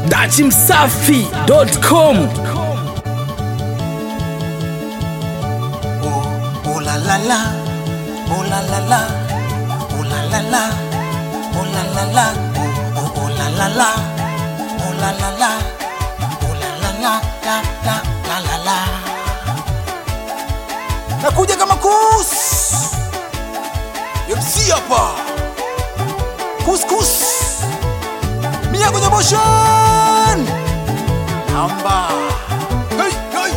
dachimsafi.com. Oh la la la, oh la la la, oh la la la, oh la la la, oh la la la, oh la la la, oh la la la, la la la. Nakuja kama kus MC hapa, kus Mia kwenye motion Amba. Hey hey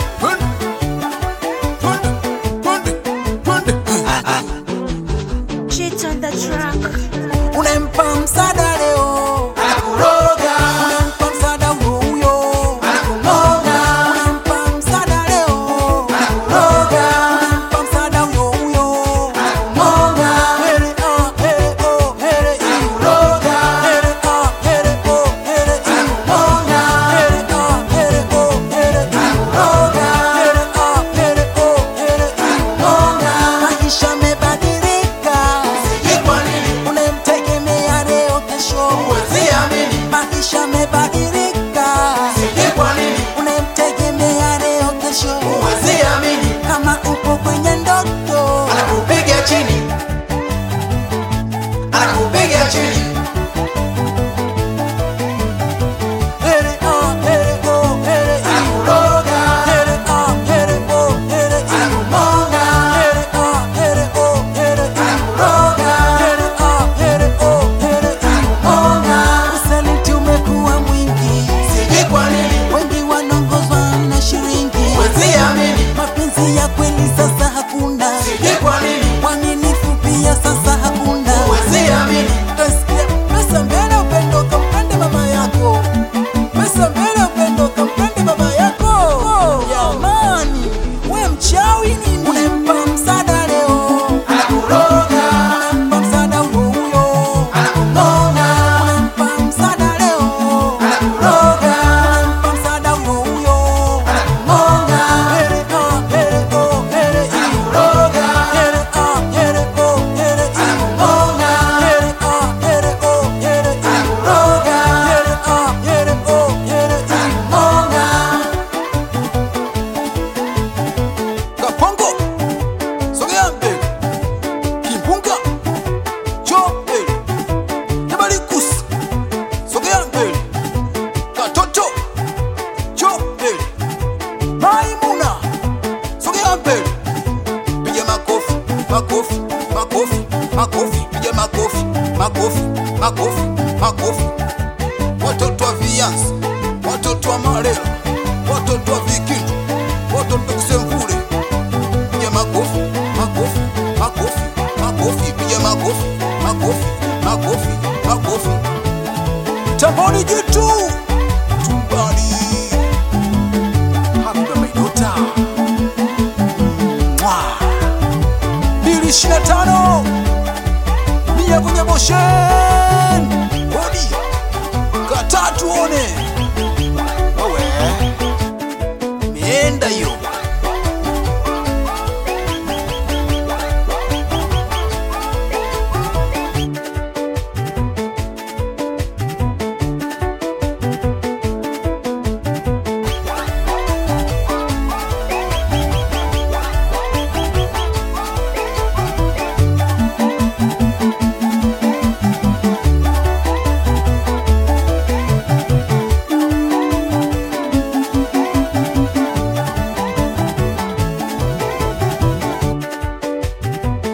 Cheat on the track. Unempa msaada leo anakuroga, unempa msaada huyo anakuroga, unempa msaada leo anakuroga, unempa msaada huyo anakuroga, here oh here anakuroga, here oh here anakuroga, here oh here anakuroga, here anakuroga. Maisha yamebadilika, unemtegemea leo kesho huwezi amini. Maisha yamebadilika, unemtegemea leo kesho huwezi amini. Kama upo kwenye ndoto anakupiga chini, anakupiga chini. Here oh here anakuroga, here oh here anakuroga, here here anakuroga, here anakuroga. Usaliti umekuwa mwingi, sijui kwa nini wengi wanaongozwa na shilingi, huwezi amini. Mapenzi ya kweli sasa hakuna, sijui kwa nini. Uaminifu pia sasa hakuna, huwezi amini. Utasikia pesa mbele, upendo kampende mama yako, pesa mbele, upendo kampende baba yako. Jamani, we mchawi nini? Unempa msaada leo anakuroga, unempa msaada huyo anakuroga, unempa msaada leo anakuroga, unempa msaada huyo anakuroga, here oh here anakuroga, here oh here anakuroga, here oh here anakuroga, here oh here anakuroga. Kapongo sogea mbele, Kimpunga njoo mbele, Jabalikus sogea mbele, Katoto njoo mbele, Maimuna sogea mbele. Piga makofi makofi makofi makofi, piga makofi makofi makofi makofi. Watoto wa Vianzi, watoto wa Marela, watoto wa Vikindu, watoto Kisemvule, piga makofi makofi makofi makofi, piga makofi makofi makofi makofi. Tamboni jitu tumbali hapa maidota 225 Mia kwenye motion body katatu one wewe mienda hiyo.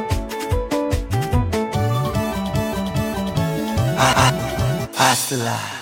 Hustler.